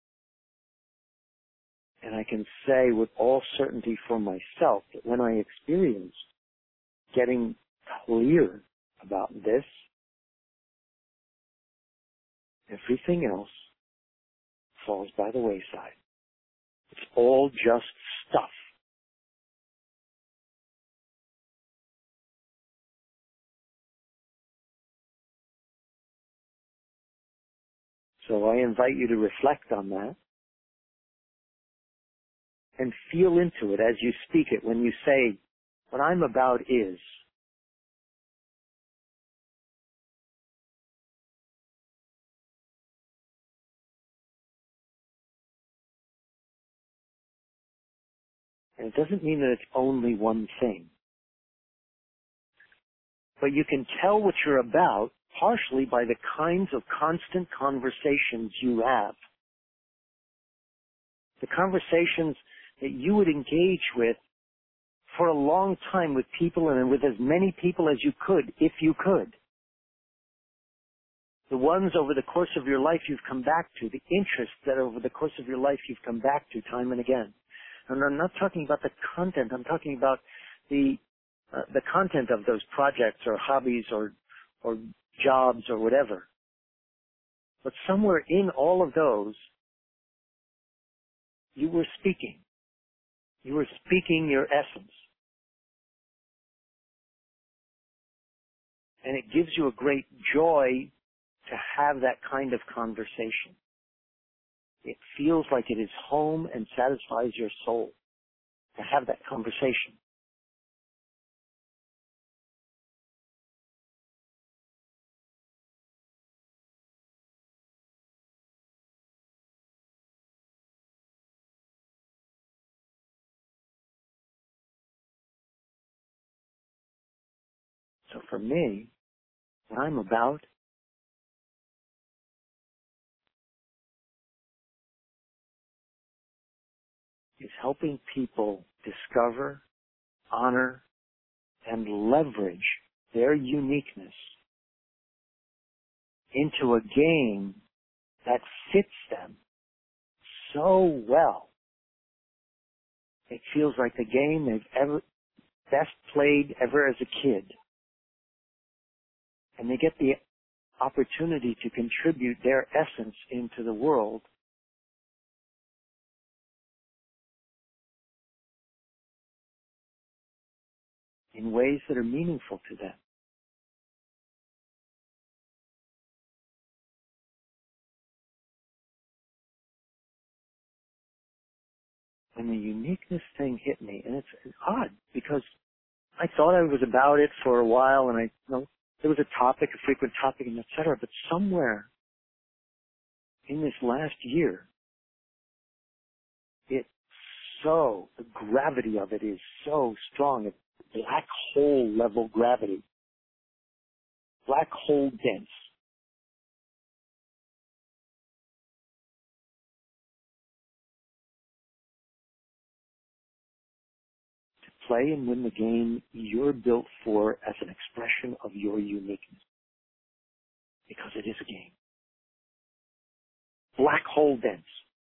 And I can say with all certainty for myself that when I experienced getting clear about this, everything else falls by the wayside. It's all just stuff. So I invite you to reflect on that and feel into it as you speak it when you say, what I'm about is, And it doesn't mean that it's only one thing. But you can tell what you're about partially by the kinds of constant conversations you have. The conversations that you would engage with for a long time with people and with as many people as you could, if you could. The ones over the course of your life you've come back to, the interests that over the course of your life you've come back to time and again. And I'm not talking about the content, I'm talking about the uh, the content of those projects or hobbies or or jobs or whatever. But somewhere in all of those, you were speaking. You were speaking your essence. And it gives you a great joy to have that kind of conversation. It feels like it is home and satisfies your soul to have that conversation. So for me, what I'm about is helping people discover, honor, and leverage their uniqueness into a game that fits them so well. It feels like the game they've ever best played ever as a kid. And they get the opportunity to contribute their essence into the world in ways that are meaningful to them. When the uniqueness thing hit me, and it's, it's odd because I thought I was about it for a while, and I, you know, there was a topic, a frequent topic, and et cetera. But somewhere in this last year, it so the gravity of it is so strong. It's black hole level gravity, black hole dense. Play and win the game you're built for as an expression of your uniqueness. Because it is a game. Black hole dense.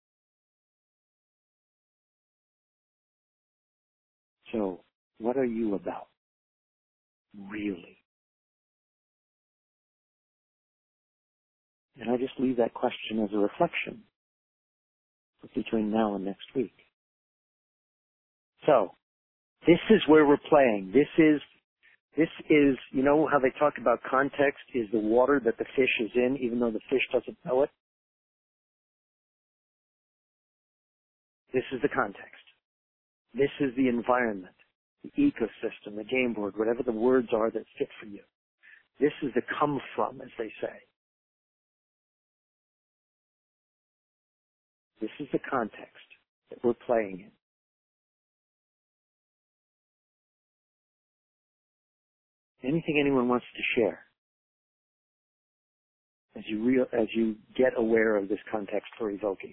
So, what are you about? Really? And I just leave that question as a reflection between now and next week. So, this is where we're playing. This is, this is, you know how they talk about context is the water that the fish is in, even though the fish doesn't know it? This is the context. This is the environment, the ecosystem, the game board, whatever the words are that fit for you. This is the come from, as they say. This is the context that we're playing in. Anything anyone wants to share as you real, as you get aware of this context for evoking.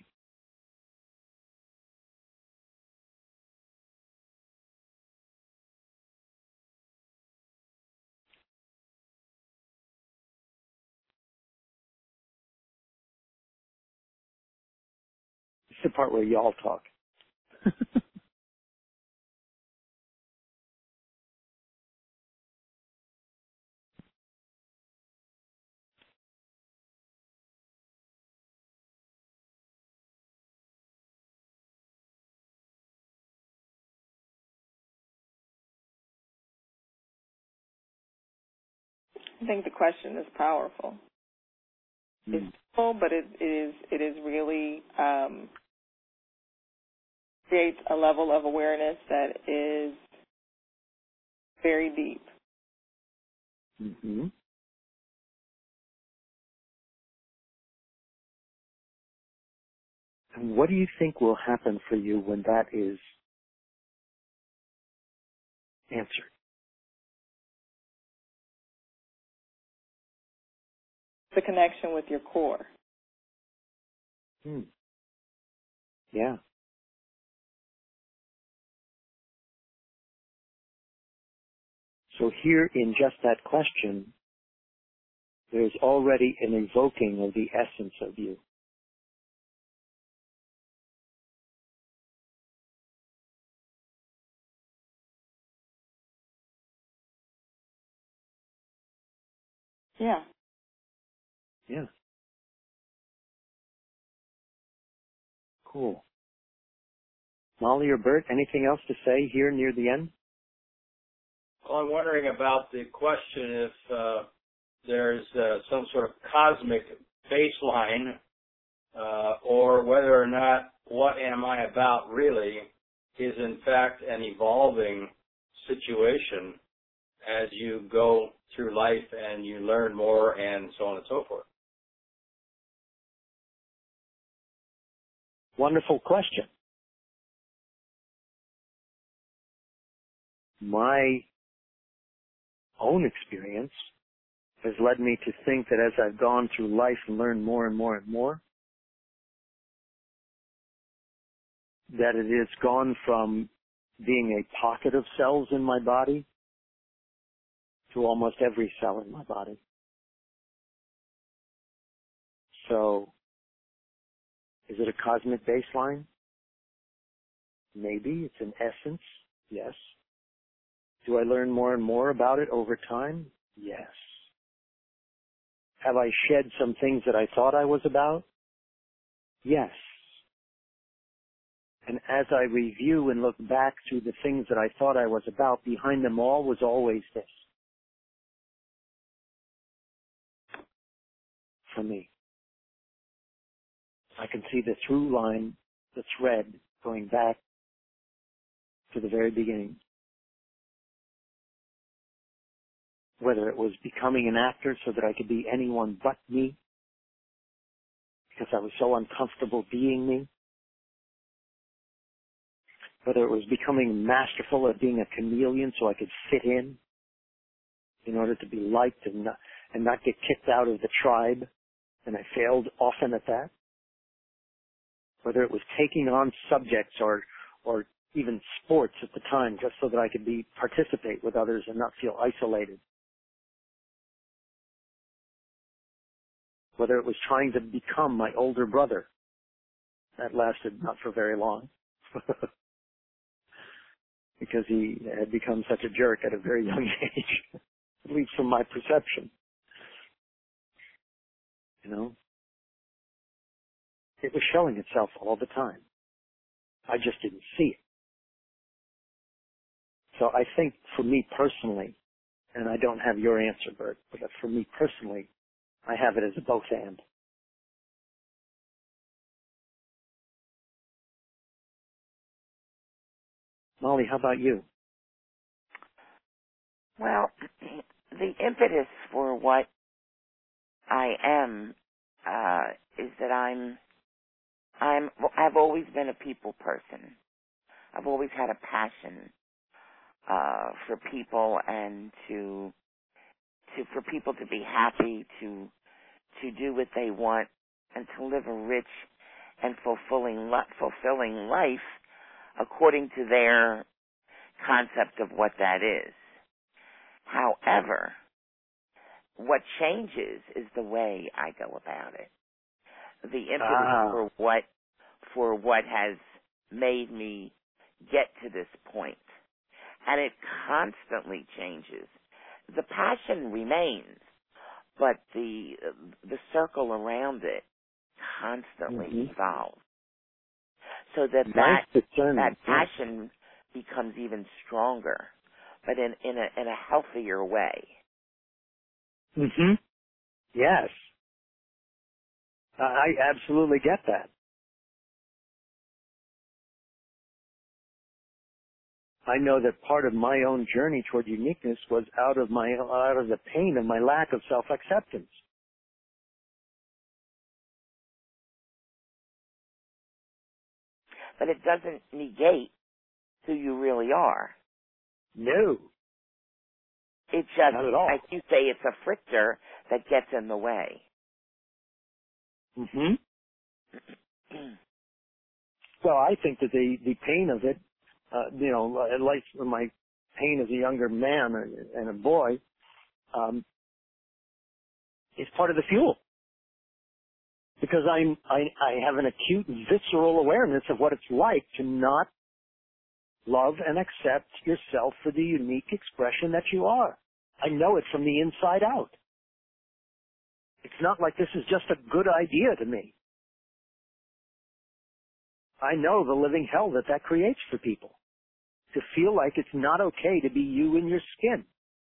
This is the part where y'all talk. I think the question is powerful. Mm. It's simple, but it, it is it is really um, creates a level of awareness that is very deep. Mm-hmm. And what do you think will happen for you when that is answered. The connection with your core. Hmm. Yeah. So here in just that question, there's already an evoking of the essence of you. Yeah. Yeah. Cool. Molly or Bert, anything else to say here near the end? Well, I'm wondering about the question if uh, there's uh, some sort of cosmic baseline uh, or whether or not what am I about really is in fact an evolving situation as you go through life and you learn more and so on and so forth. Wonderful question. My own experience has led me to think that as I've gone through life and learned more and more and more, that it has gone from being a pocket of cells in my body to almost every cell in my body. So, is it a cosmic baseline? Maybe. It's an essence. Yes. Do I learn more and more about it over time? Yes. Have I shed some things that I thought I was about? Yes. And as I review and look back through the things that I thought I was about, behind them all was always this. For me. I can see the through line, the thread going back to the very beginning. Whether it was becoming an actor so that I could be anyone but me, because I was so uncomfortable being me. Whether it was becoming masterful at being a chameleon so I could fit in, in order to be liked and not, and not get kicked out of the tribe, and I failed often at that. Whether it was taking on subjects or, or even sports at the time just so that I could be, participate with others and not feel isolated. Whether it was trying to become my older brother. That lasted not for very long. Because he had become such a jerk at a very young age, at least from my perception. You know? It was showing itself all the time. I just didn't see it. So I think for me personally, and I don't have your answer, Bert, but for me personally, I have it as a both and. Molly, how about you? Well, the impetus for what I am uh, is that I'm, I'm, I've always been a people person. I've always had a passion uh, for people and to, to, for people to be happy, to, to do what they want, and to live a rich and fulfilling, fulfilling life according to their concept of what that is. However, what changes is the way I go about it. The impetus Ah. for what for what has made me get to this point. And it constantly changes. The passion remains, but the the circle around it constantly Mm-hmm. evolves. So that Nice that, discernment. that passion becomes even stronger, but in, in a in a healthier way. Mm-hmm. Yes. I absolutely get that. I know that part of my own journey toward uniqueness was out of my out of the pain of my lack of self-acceptance. But it doesn't negate who you really are. No, It's just, not at all. like you say, it's a frictor that gets in the way. hmm Well, I think that the, the pain of it, uh, you know, like my pain as a younger man and a boy, um, is part of the fuel. Because I'm, I, I have an acute visceral awareness of what it's like to not love and accept yourself for the unique expression that you are. I know it from the inside out. It's not like this is just a good idea to me. I know the living hell that that creates for people. To feel like it's not okay to be you in your skin.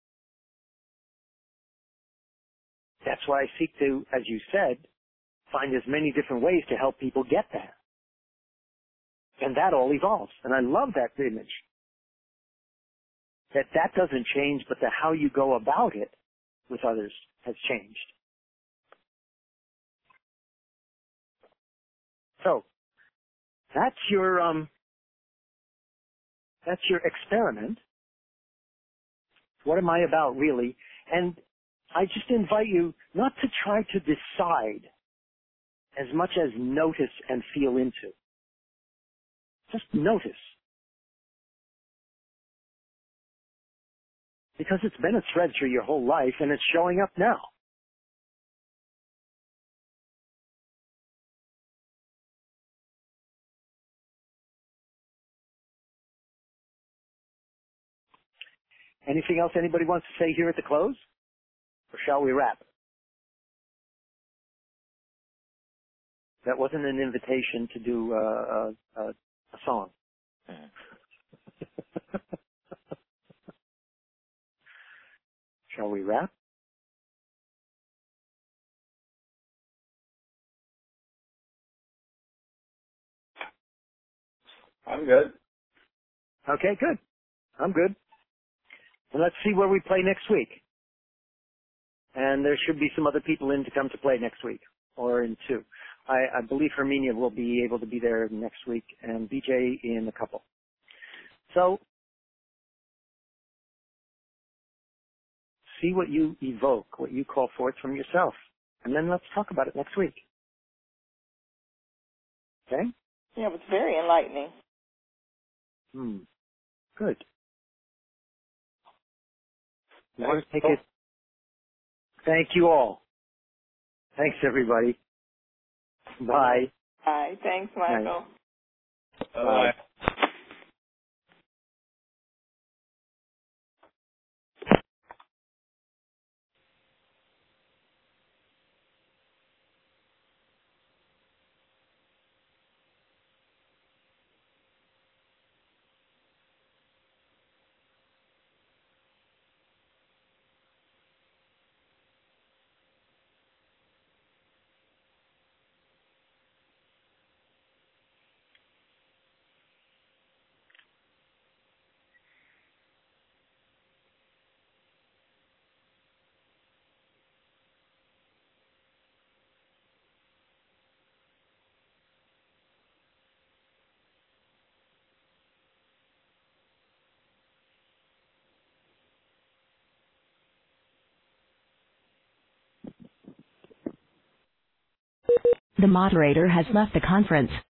That's why I seek to, as you said, find as many different ways to help people get that. And that all evolves. And I love that image. That that doesn't change, but the how you go about it with others has changed. So, that's your, um, that's your experiment. What am I about really? And I just invite you not to try to decide as much as notice and feel into. Just notice. Because it's been a thread through your whole life and it's showing up now. Anything else anybody wants to say here at the close? Or shall we wrap? That wasn't an invitation to do uh, a, a, a song. Shall we wrap? I'm good. Okay, good. I'm good. And let's see where we play next week. And there should be some other people in to come to play next week, or in two. I, I believe Herminia will be able to be there next week, and B J in a couple. So, see what you evoke, what you call forth from yourself, and then let's talk about it next week. Okay? Yeah, it was very enlightening. Hmm. Good. You Thanks. want to take it? Thank you all. Thanks, everybody. Bye. Bye. Thanks, Michael. Bye. Bye. The moderator has left the conference.